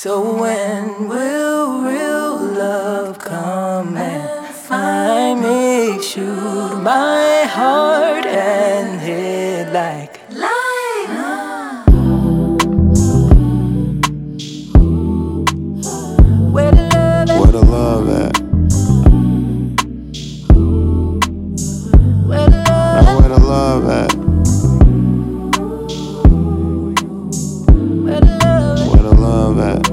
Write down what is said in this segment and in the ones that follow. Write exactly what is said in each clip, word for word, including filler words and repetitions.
So when will real love come and find me? Shoot my heart and hit like light. Where the love at? Where the love at? Where the love Now where the love at? Where the love at? Where the love at?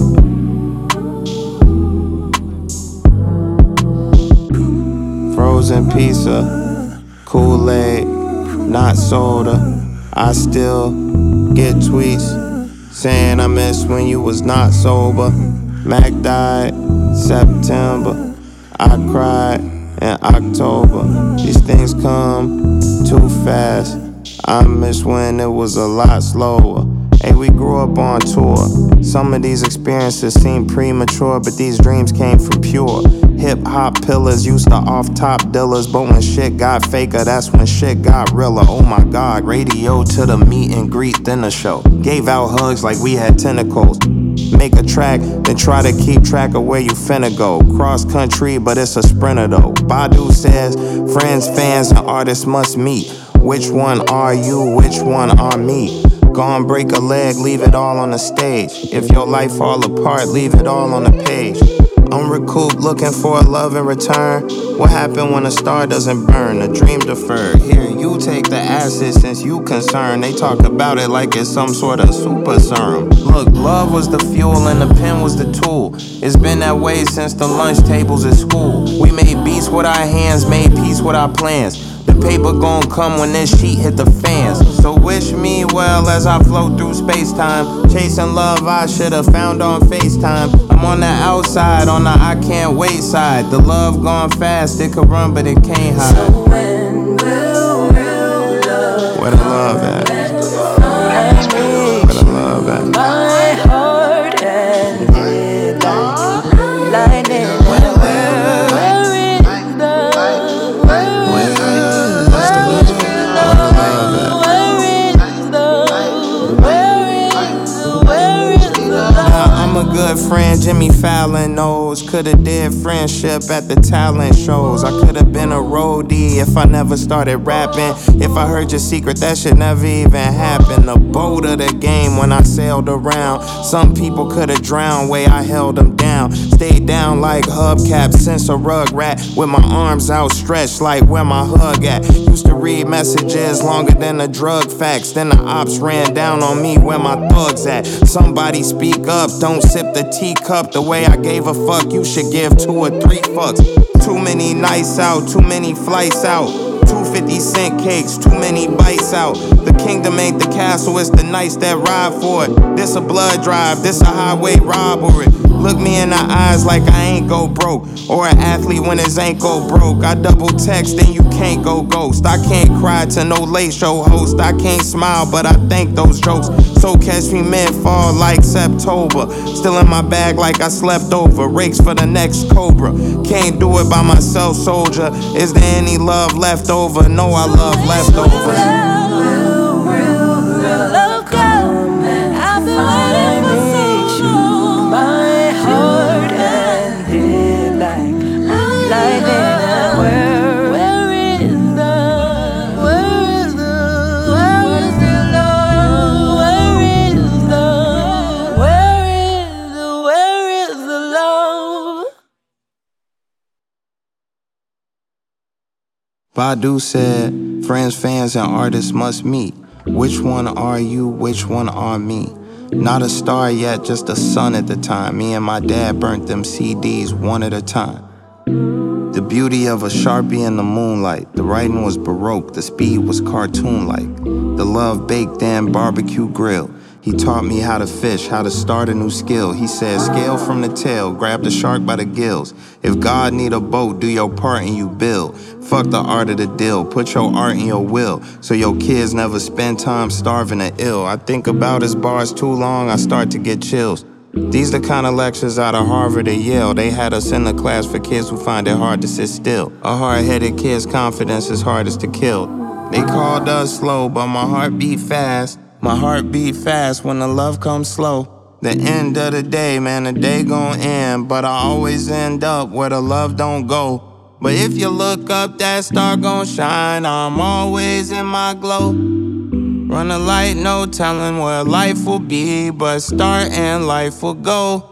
Frozen pizza, Kool-Aid, not soda. I still get tweets saying I miss when you was not sober. Mac died September, I cried in October. These things come too fast. I miss when it was a lot slower. Hey, we grew up on tour. Some of these experiences seem premature, but these dreams came from pure hip-hop pillars used to off-top dealers. But when shit got faker, that's when shit got realer. Oh my God, radio to the meet and greet, then the show. Gave out hugs like we had tentacles. Make a track, then try to keep track of where you finna go. Cross country, but it's a sprinter though. Badu says, friends, fans, and artists must meet. Which one are you, which one are me? Gone break a leg, leave it all on the stage. If your life fall apart, leave it all on the page. I'm recouped, looking for a love in return. What happened when a star doesn't burn? A dream deferred. Here, you take the acid since you concerned. They talk about it like it's some sort of super serum. Look, love was the fuel and the pen was the tool. It's been that way since the lunch tables at school. We made beats with our hands, made peace with our plans. The paper gon' come when this sheet hit the fans. So wish me well as I float through space-time. Chasing love I should've found on FaceTime. I'm on the outside, on the I can't wait side. The love gone fast, it could run but it can't hide. So when will real love Where the love at? find me? Where the love at? My heart and hit like lightning. Where, where, where is the where is the where is the love? Where is the where is the where is the love? I'm a good friend, Jimmy Fallon knows. Coulda did friendship at the talent shows. I coulda been a roadie if I never started rapping. If I heard your secret, that should never even happen. The boat of the game when I sailed around. Some people coulda drowned, way I held them down. Stayed down like hubcaps since a rug rat. With my arms outstretched like where my hug at. Used to read messages longer than the drug facts. Then the ops ran down on me where my thugs at. Somebody speak up, don't sip the teacup. The way I gave a fuck, you should give two or three fucks. Too many nights out, too many flights out. Two fifty cent cakes, too many bites out. The kingdom ain't the castle, it's the knights that ride for it. This a blood drive, this a highway robbery. Look me in the eyes like I ain't go broke. Or an athlete when his ankle broke. I double text, then you can't go ghost. I can't cry to no late show host. I can't smile, but I think those jokes. So catch me mid-fall like September. Still in my bag like I slept over. Rakes for the next Cobra. Can't do it by myself, soldier. Is there any love left over? No, I love leftovers. Will real love come and find me? Shoot my heart and hit like lightning. Where, where is the, where is the, where is the love? Where is the, where is the, where is the love? Badu said, friends, fans, and artists must meet. Which one are you, which one are me? Not a star yet, just a sun at the time. Me and my dad burnt them C Ds one at a time. The beauty of a Sharpie in the moonlight. The writing was Baroque, the speed was cartoon-like. The love baked in barbecue grill. He taught me how to fish, how to start a new skill. He said, scale from the tail, grab the shark by the gills. If God need a boat, do your part and you build. Fuck the art of the deal, put your art in your will. So your kids never spend time starving or ill. I think about his bars too long, I start to get chills. These the kind of lectures out of Harvard or Yale. They had us in the class for kids who find it hard to sit still. A hard-headed kid's confidence is hardest to kill. They called us slow, but my heart beat fast. My heart beat fast when the love comes slow. The end of the day, man, the day gon' end, but I always end up where the love don't go. But if you look up, that star gon' shine. I'm always in my glow. Run a light, no telling where life will be, but starting life will go.